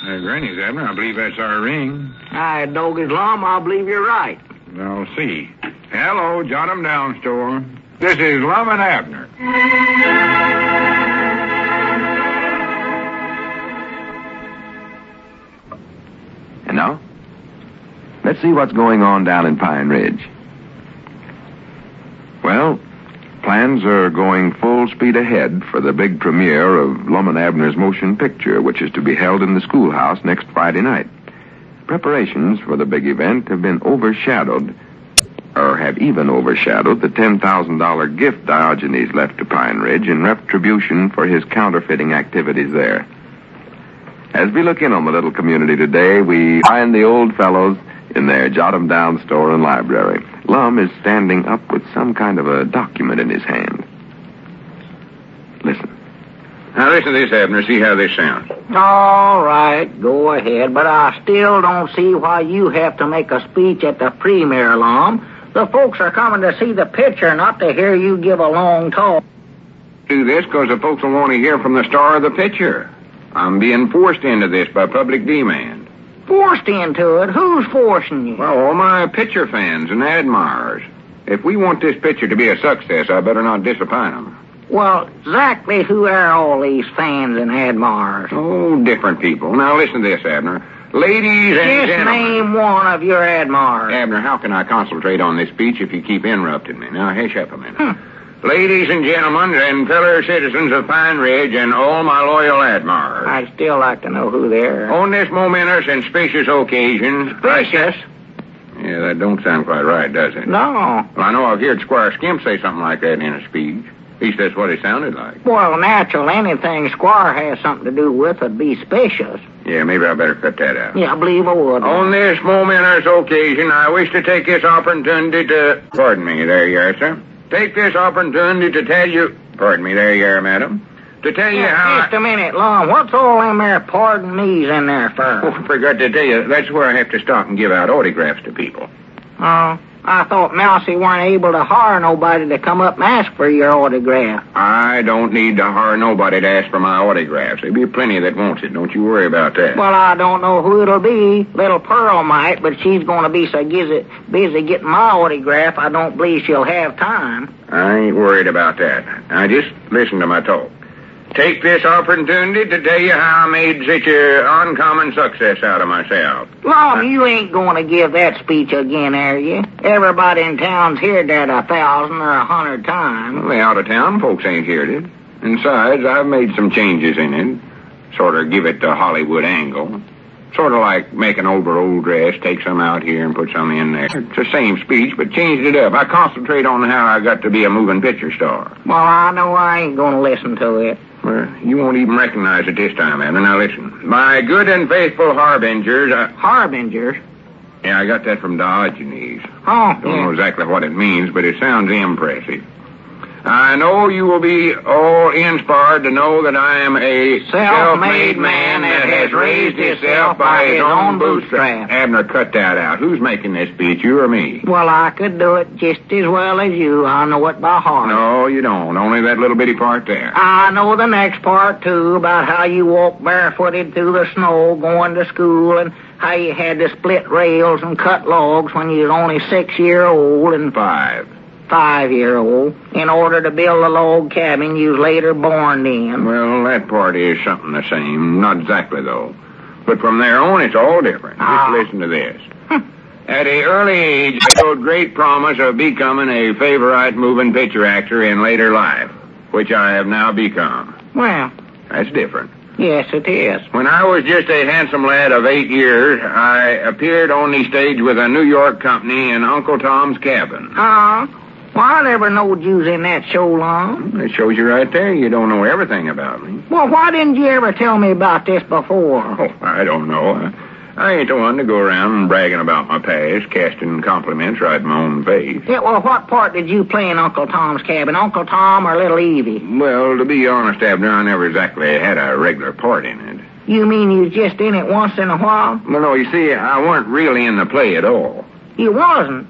Granny's, Abner. I believe that's our ring. Aye, Doggy's Lum, I believe you're right. I'll see. Hello, Jot 'em Down store. This is Lum and Abner. And now, let's see what's going on down in Pine Ridge. Well, plans are going full speed ahead for the big premiere of Lum and Abner's motion picture, which is to be held in the schoolhouse next Friday night. Preparations for the big event have been overshadowed, or have even overshadowed, the $10,000 gift Diogenes left to Pine Ridge in retribution for his counterfeiting activities there. As we look in on the little community today, we find the old fellows in their Jot 'em Down store and library. Lum is standing up with some kind of a document in his hand. Listen. Now listen to this, Abner. See how this sounds. All right, go ahead, but I still don't see why you have to make a speech at the premiere, Lum. The folks are coming to see the picture, not to hear you give a long talk. Do this because the folks will want to hear from the star of the picture. I'm being forced into this by public demand. Forced into it? Who's forcing you? Well, all my picture fans and admirers. If we want this picture to be a success, I better not disappoint them. Well, exactly who are all these fans and admirers? Oh, different people. Now listen to this, Abner. Ladies and Just gentlemen. name one of your admirers. Abner, how can I concentrate on this speech if you keep interrupting me? Now, hush up a minute. Ladies and gentlemen and fellow citizens of Pine Ridge and all my loyal admirers. I'd still like to know who they are. On this momentous and spacious occasion... Spacious? Yeah, that don't sound quite right, does it? No. Well, I know I've heard Squire Skimp say something like that in a speech. At least that's what it sounded like. Well, natural, anything Squire has something to do with would be spacious. Yeah, maybe I better cut that out. Yeah, I believe I would. On this momentous occasion, I wish to take this opportunity to... Pardon me, there you are, sir. Take this opportunity to tell you... Pardon me, there you are, madam. To tell you how... Just a minute, Lum. What's all them there pardon me's in there for? Oh, I forgot to tell you, that's where I have to stop and give out autographs to people. Oh, I thought Mousy weren't able to hire nobody to come up and ask for your autograph. I don't need to hire nobody to ask for my autographs. There'll be plenty that wants it. Don't you worry about that. Well, I don't know who it'll be. Little Pearl might, but she's going to be so busy getting my autograph, I don't believe she'll have time. I ain't worried about that. Now, just listen to my talk. Take this opportunity to tell you how I made such an uncommon success out of myself. Lum, you ain't going to give that speech again, are you? Everybody in town's heard that 1,000 or 100 times. Well, the out-of-town folks ain't heard it. And besides, I've made some changes in it. Sort of give it the Hollywood angle. Sort of like make an old dress, take some out here and put some in there. It's the same speech, but changed it up. I concentrate on how I got to be a moving picture star. Well, I know I ain't going to listen to it. Well, you won't even recognize it this time, Abner. Now listen. My good and faithful harbingers... Harbingers? Yeah, I got that from Diogenes. Oh, Don't know exactly what it means, but it sounds impressive. I know you will be all inspired to know that I am a self-made man that has raised himself by his own bootstraps. Abner, cut that out. Who's making this speech, you or me? Well, I could do it just as well as you. I know it by heart. No, you don't. Only that little bitty part there. I know the next part, too, about how you walked barefooted through the snow going to school and how you had to split rails and cut logs when you was only 6-year-old and 5-year-old in order to build a log cabin you was later born in. Well, that part is something the same. Not exactly, though. But from there on, it's all different. Just listen to this. At an early age, I showed great promise of becoming a favorite moving picture actor in later life, which I have now become. Well, that's different. Yes, it is. When I was just a handsome lad of 8 years, I appeared on the stage with a New York company in Uncle Tom's Cabin. Well, I never knowed you was in that show, Lum. It shows you right there you don't know everything about me. Well, why didn't you ever tell me about this before? Oh, I don't know. I ain't the one to go around bragging about my past, casting compliments right in my own face. Yeah, well, what part did you play in Uncle Tom's Cabin, Uncle Tom or Little Evie? Well, to be honest, Abner, I never exactly had a regular part in it. You mean you was just in it once in a while? Well, no, you see, I weren't really in the play at all. You wasn't?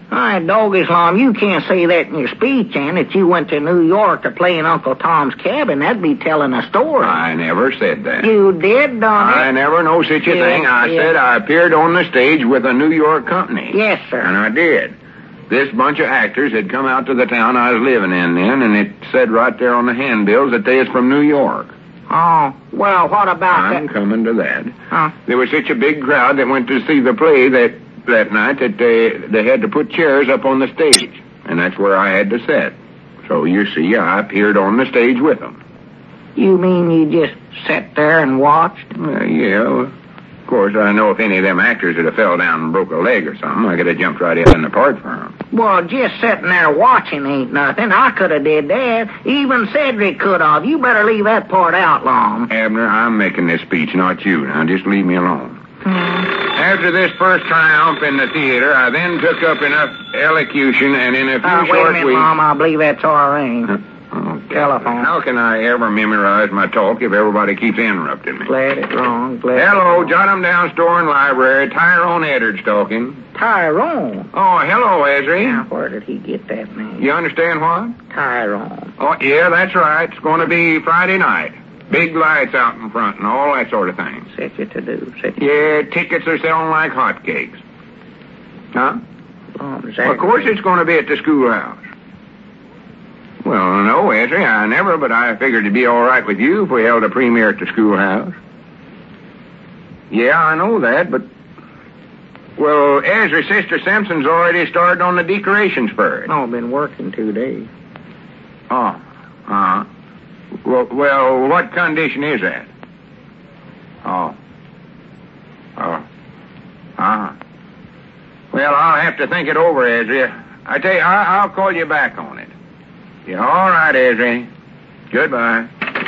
All right, Doggy Slum, you can't say that in your speech, and that you went to New York to play in Uncle Tom's Cabin. That'd be telling a story. I never said that. You did, Donnie. I never know such a thing. I said I appeared on the stage with a New York company. Yes, sir. And I did. This bunch of actors had come out to the town I was living in then, and it said right there on the handbills that they was from New York. Oh, well, what about I'm that? coming to that. Huh? There was such a big crowd that went to see the play that night that they had to put chairs up on the stage, and that's where I had to sit. So you see, I appeared on the stage with them. You mean you just sat there and watched? Yeah. Of course, I know if any of them actors had fell down and broke a leg or something, I could have jumped right in the part for them. Well, just sitting there watching ain't nothing. I could have did that. Even Cedric could have. You better leave that part out, Lum. Abner, I'm making this speech, not you. Now, just leave me alone. After this first triumph in the theater, I then took up enough elocution, and in a few Wait a short minute, weeks... Lum. I believe that's our ring. Telephone. How can I ever memorize my talk if everybody keeps interrupting me? Glad it's wrong. Glad Hello, jot 'em down, store and library. Tyrone Eddard's talking. Tyrone. Oh, hello, Ezra. Now, where did he get that name? You understand what? Tyrone. Oh, yeah, that's right. It's going to be Friday night. Big lights out in front and all that sort of thing. Set you to do. Yeah, tickets are selling like hotcakes. Huh? Of course it's going to be at the schoolhouse. Well, no, Ezra, I never, but I figured it'd be all right with you if we held a premiere at the schoolhouse. Yeah, I know that, but... Well, Ezra, Sister Simpson's already started on the decorations for it. No, I've been working 2 days. Oh, uh-huh. Well, what condition is that? Oh. Well, I'll have to think it over, Ezra. I tell you, I'll call you back on it. Yeah, all right, Ezra. Goodbye.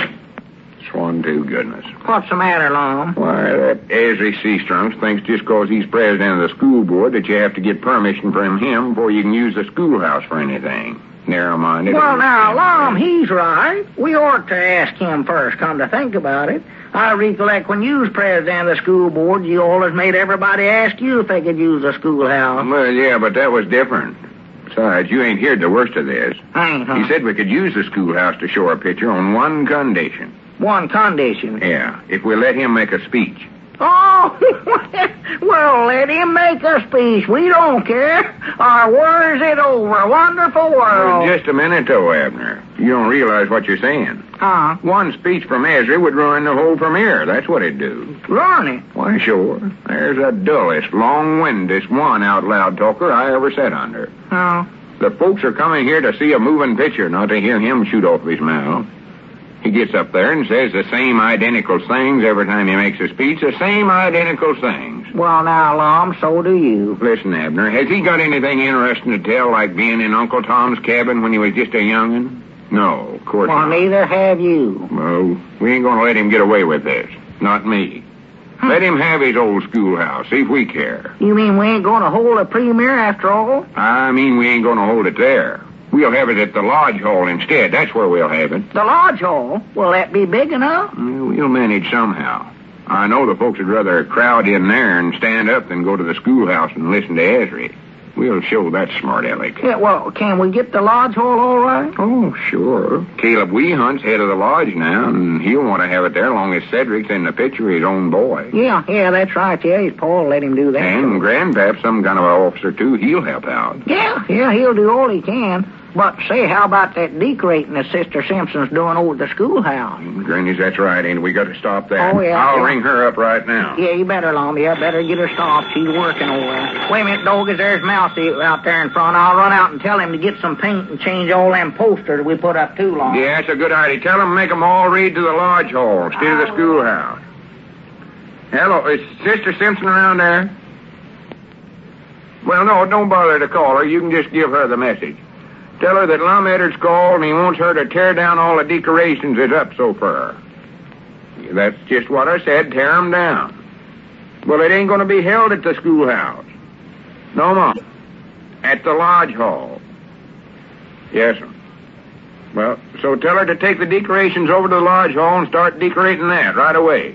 Swan to goodness. What's the matter, Lum? Why, that Ezra Seastrunk thinks just 'cause he's president of the school board that you have to get permission from him before you can use the schoolhouse for anything. Narrow-minded. Well, now, Lum, he's right. We ought to ask him first, come to think about it. I recollect when you was president of the school board, you always made everybody ask you if they could use the schoolhouse. Well, yeah, but that was different. Besides, you ain't heard the worst of this. Ain't, huh? He said we could use the schoolhouse to show a picture on one condition. One condition. Yeah, if we let him make a speech. Oh, well, let him make a speech. We don't care. Or where's it over? Wonderful world. Just a minute, though, Abner. You don't realize what you're saying. Huh? One speech from Ezra would ruin the whole premiere. That's what it'd do. Ruin it? Why, sure. There's the dullest, long-windedest one out-loud talker I ever sat under. Oh. The folks are coming here to see a moving picture, not to hear him shoot off his mouth. He gets up there and says the same identical things every time he makes a speech, the same identical things. Well, now, Lum, so do you. Listen, Abner, has he got anything interesting to tell, like being in Uncle Tom's cabin when he was just a young'un? No, of course not. Well, neither have you. Well, we ain't going to let him get away with this. Not me. Let him have his old schoolhouse, see if we care. You mean we ain't going to hold a premiere after all? I mean we ain't going to hold it there. We'll have it at the Lodge Hall instead. That's where we'll have it. The Lodge Hall? Will that be big enough? We'll manage somehow. I know the folks would rather crowd in there and stand up than go to the schoolhouse and listen to Ezra. We'll show that smart aleck. Yeah, well, can we get the Lodge Hall all right? Oh, sure. Caleb Weehunt's head of the lodge now, and he'll want to have it there long as Cedric's in the picture of his own boy. Yeah, that's right. Yeah, his Paul let him do that. And Grandpap's some kind of an officer, too. He'll help out. Yeah, he'll do all he can. But say, how about that decorating that Sister Simpson's doing over at the schoolhouse? Granny's, that's right, ain't it? We got to stop that. Oh, yeah. I'll ring her up right now. Yeah, you better, Lum. Yeah, better get her stopped. She's working over there. Wait a minute, Doggy. There's Mousy out there in front. I'll run out and tell him to get some paint and change all them posters we put up too long. Yeah, that's a good idea. Tell them make them all read to the Lodge Hall instead of the schoolhouse. Hello, is Sister Simpson around there? Well, no, don't bother to call her. You can just give her the message. Tell her that Lum Eddard's called and he wants her to tear down all the decorations that's up so far. That's just what I said, tear 'em down. Well, it ain't going to be held at the schoolhouse. No, Mom. At the Lodge Hall. Yes, sir. Well, so tell her to take the decorations over to the Lodge Hall and start decorating that right away.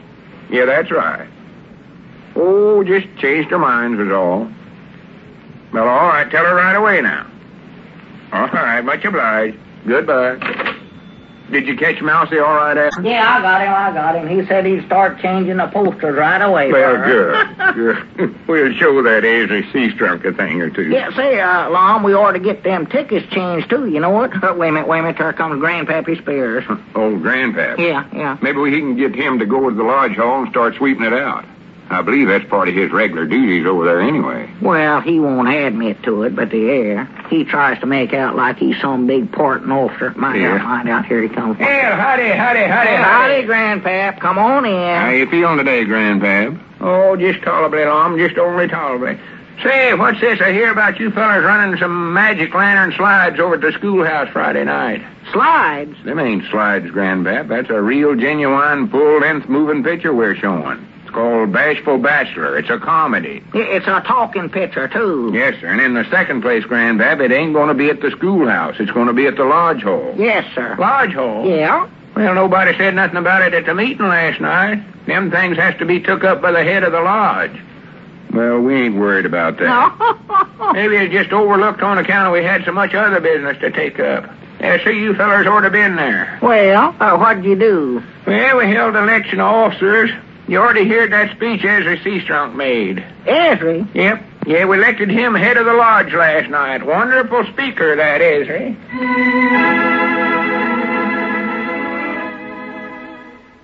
Yeah, that's right. Oh, just changed her minds is all. Well, all right. Tell her right away now. All right. Much obliged. Goodbye. Did you catch Mousy all right, Ed? Yeah, I got him. He said he'd start changing the posters right away. Well, good. We'll show that Ezra Seastrunk a thing or two. Yeah, say, Lom, we ought to get them tickets changed, too. You know what? Wait a minute. There comes Grandpappy Spears. Old Grandpap? Yeah. Maybe we can get him to go to the lodge hall and start sweeping it out. I believe that's part of his regular duties over there anyway. Well, he won't admit to it, but the air. He tries to make out like he's some big parting officer. Mind out, here he comes. Well, howdy. Howdy, Grandpap. Come on in. How you feeling today, Grandpap? Oh, just tolerably, Lom. Just only tolerably. Say, what's this? I hear about you fellas running some magic lantern slides over at the schoolhouse Friday night. Slides? Them ain't slides, Grandpap. That's a real, genuine, full-length moving picture we're showing. Called Bashful Bachelor. It's a comedy. It's a talking picture, too. Yes, sir. And in the second place, Grandpap, it ain't going to be at the schoolhouse. It's going to be at the lodge hall. Yes, sir. Lodge hall? Yeah. Well, nobody said nothing about it at the meeting last night. Them things has to be took up by the head of the lodge. Well, we ain't worried about that. Maybe it's just overlooked on account of we had so much other business to take up. Yeah, see, you fellas ought to been there. Well, what'd you do? Well, we held an election of officers. You already heard that speech Ezra Seastrunk made. Ezra? Yep. Yeah, we elected him head of the lodge last night. Wonderful speaker, that Ezra.